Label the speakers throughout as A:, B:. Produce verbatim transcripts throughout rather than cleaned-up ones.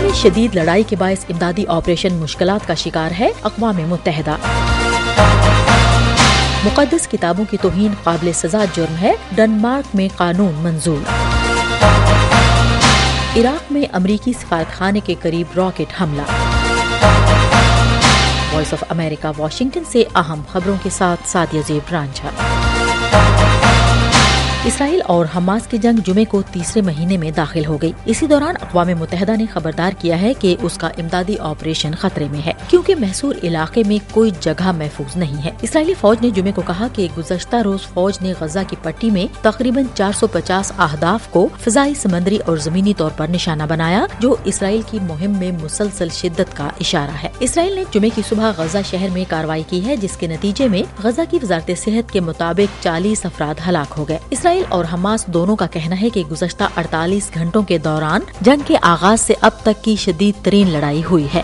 A: میں شدید لڑائی کے باعث امدادی آپریشن مشکلات کا شکار ہے اقوام متحدہ۔ مقدس کتابوں کی توہین قابل سزا جرم ہے، ڈنمارک میں قانون منظور۔ عراق میں امریکی سفارت خانے کے قریب راکٹ حملہ۔ وائس آف امریکہ واشنگٹن سے اہم خبروں کے ساتھ سعدیہ زیب رانجھا۔ اسرائیل اور حماس کی جنگ جمعے کو تیسرے مہینے میں داخل ہو گئی۔ اسی دوران اقوام متحدہ نے خبردار کیا ہے کہ اس کا امدادی آپریشن خطرے میں ہے، کیونکہ محصور علاقے میں کوئی جگہ محفوظ نہیں ہے۔ اسرائیلی فوج نے جمعے کو کہا کہ گزشتہ روز فوج نے غزہ کی پٹی میں تقریباً چار سو پچاس اہداف کو فضائی، سمندری اور زمینی طور پر نشانہ بنایا، جو اسرائیل کی مہم میں مسلسل شدت کا اشارہ ہے۔ اسرائیل نے جمعے کی صبح غزہ شہر میں کارروائی کی ہے، جس کے نتیجے میں غزہ کی وزارت صحت کے مطابق چالیس افراد ہلاک ہو گئے۔ اسرائیل اور حماس دونوں کا کہنا ہے کہ گزشتہ اڑتالیس گھنٹوں کے دوران جنگ کے آغاز سے اب تک کی شدید ترین لڑائی ہوئی ہے۔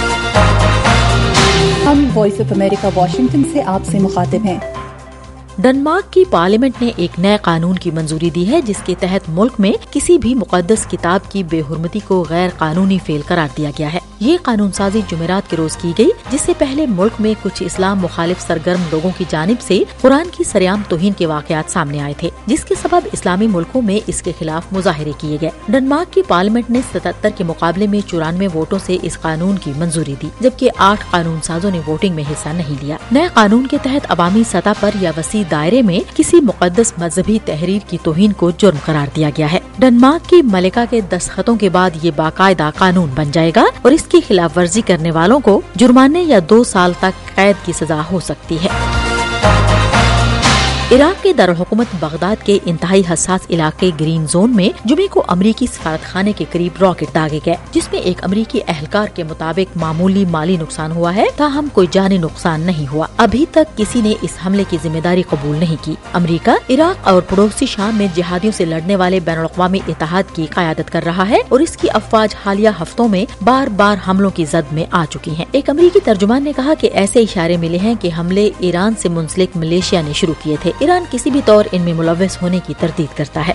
B: ہم وائس آف امریکہ واشنگٹن سے آپ سے مخاطب ہیں۔
A: ڈنمارک کی پارلیمنٹ نے ایک نئے قانون کی منظوری دی ہے، جس کے تحت ملک میں کسی بھی مقدس کتاب کی بے حرمتی کو غیر قانونی فعل قرار دیا گیا ہے۔ یہ قانون سازی جمعرات کے روز کی گئی، جس سے پہلے ملک میں کچھ اسلام مخالف سرگرم لوگوں کی جانب سے قرآن کی سرعام توہین کے واقعات سامنے آئے تھے، جس کے سبب اسلامی ملکوں میں اس کے خلاف مظاہرے کیے گئے۔ ڈنمارک کی پارلیمنٹ نے ستہتر کے مقابلے میں چورانوے ووٹوں سے اس قانون کی منظوری دی، جبکہ آٹھ قانون سازوں نے ووٹنگ میں حصہ نہیں لیا۔ نئے قانون کے تحت عوامی سطح پر یا وسیع دائرے میں کسی مقدس مذہبی تحریر کی توہین کو جرم قرار دیا گیا ہے۔ ڈنمارک کی ملکہ کے دستخطوں کے بعد یہ باقاعدہ قانون بن جائے گا اور اس کی خلاف ورزی کرنے والوں کو جرمانے یا دو سال تک قید کی سزا ہو سکتی ہے۔ عراق کے دارالحکومت بغداد کے انتہائی حساس علاقے گرین زون میں جمعے کو امریکی سفارت خانے کے قریب راکٹ داغے گئے، جس میں ایک امریکی اہلکار کے مطابق معمولی مالی نقصان ہوا ہے، تاہم کوئی جانی نقصان نہیں ہوا۔ ابھی تک کسی نے اس حملے کی ذمہ داری قبول نہیں کی۔ امریکہ عراق اور پڑوسی شام میں جہادیوں سے لڑنے والے بین الاقوامی اتحاد کی قیادت کر رہا ہے اور اس کی افواج حالیہ ہفتوں میں بار بار حملوں کی زد میں آ چکی ہیں۔ ایک امریکی ترجمان نے کہا کہ ایسے اشارے ملے ہیں کہ حملے ایران سے منسلک ملیشیا نے شروع کیے تھے۔ ایران کسی بھی طور ان میں ملوث ہونے کی تردید کرتا ہے۔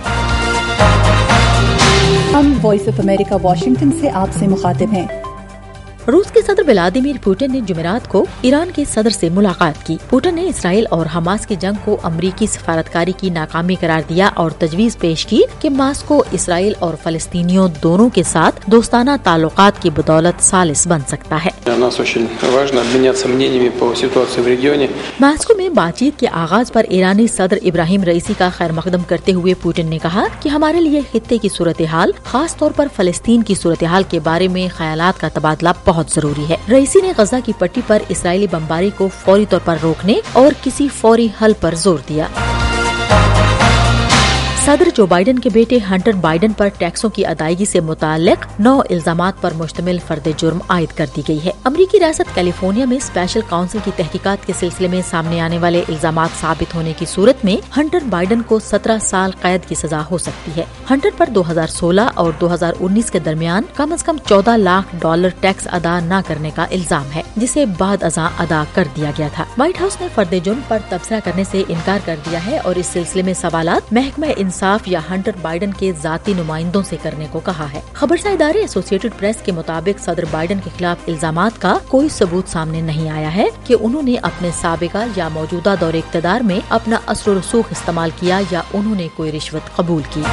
B: ہم وائس آف امریکہ واشنگٹن سے آپ سے مخاطب ہیں۔
A: روس کے صدر ولادیمیر پوٹن نے جمعرات کو ایران کے صدر سے ملاقات کی۔ پوٹن نے اسرائیل اور حماس کی جنگ کو امریکی سفارتکاری کی ناکامی قرار دیا اور تجویز پیش کی کہ ماسکو اسرائیل اور فلسطینیوں دونوں کے ساتھ دوستانہ تعلقات کی بدولت ثالث بن سکتا ہے۔ ماسکو میں بات چیت کے آغاز پر ایرانی صدر ابراہیم رئیسی کا خیر مقدم کرتے ہوئے پوٹن نے کہا کہ ہمارے لیے خطے کی صورتحال، خاص طور پر فلسطین کی صورتحال کے بارے میں خیالات کا تبادلہ بہت ضروری ہے۔ رئیسی نے غزہ کی پٹی پر اسرائیلی بمباری کو فوری طور پر روکنے اور کسی فوری حل پر زور دیا۔ صدر جو بائیڈن کے بیٹے ہنٹر بائیڈن پر ٹیکسوں کی ادائیگی سے متعلق نو الزامات پر مشتمل فرد جرم عائد کر دی گئی ہے۔ امریکی ریاست کیلیفورنیا میں اسپیشل کونسل کی تحقیقات کے سلسلے میں سامنے آنے والے الزامات ثابت ہونے کی صورت میں ہنٹر بائیڈن کو سترہ سال قید کی سزا ہو سکتی ہے۔ ہنٹر پر دو ہزار سولہ اور دو ہزار انیس کے درمیان کم از کم چودہ لاکھ ڈالر ٹیکس ادا نہ کرنے کا الزام ہے، جسے بعد ازاں ادا کر دیا گیا تھا۔ وائٹ ہاؤس نے فرد جرم پر تبصرہ کرنے سے انکار کر دیا ہے اور اس سلسلے میں سوالات محکمہ انصاف یا ہنٹر بائیڈن کے ذاتی نمائندوں سے کرنے کو کہا ہے۔ خبرسا ادارے ایسوسیٹڈ پریس کے مطابق صدر بائیڈن کے خلاف الزامات کا کوئی ثبوت سامنے نہیں آیا ہے کہ انہوں نے اپنے سابقہ یا موجودہ دور اقتدار میں اپنا اثر و رسوخ استعمال کیا یا انہوں نے کوئی رشوت قبول کی۔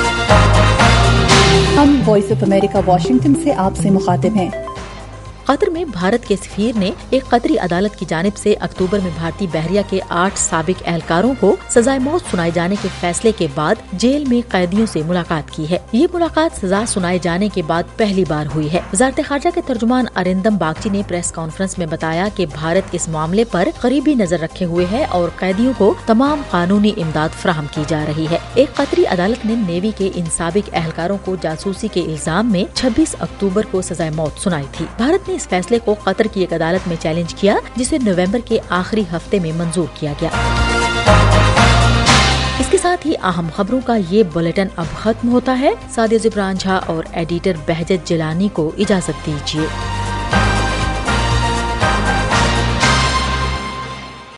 B: ہم وائس آف امریکہ واشنگٹن سے آپ سے مخاطب ہیں۔
A: قطر میں بھارت کے سفیر نے ایک قطری عدالت کی جانب سے اکتوبر میں بھارتی بحریہ کے آٹھ سابق اہلکاروں کو سزائے موت سنائے جانے کے فیصلے کے بعد جیل میں قیدیوں سے ملاقات کی ہے۔ یہ ملاقات سزا سنائے جانے کے بعد پہلی بار ہوئی ہے۔ وزارت خارجہ کے ترجمان ارندم باگچی نے پریس کانفرنس میں بتایا کہ بھارت اس معاملے پر قریبی نظر رکھے ہوئے ہے اور قیدیوں کو تمام قانونی امداد فراہم کی جا رہی ہے۔ ایک قطری عدالت نے نیوی کے ان سابق اہلکاروں کو جاسوسی کے الزام میں چھبیس اکتوبر کو سزائے موت سنائی تھی۔ بھارت نے اس فیصلے کو قطر کی ایک عدالت میں چیلنج کیا، جسے نومبر کے آخری ہفتے میں منظور کیا گیا۔ اس کے ساتھ ہی اہم خبروں کا یہ بلیٹن اب ختم ہوتا ہے۔ سعدیہ زیب رانجھا اور ایڈیٹر بہجت جیلانی کو اجازت دیجیے۔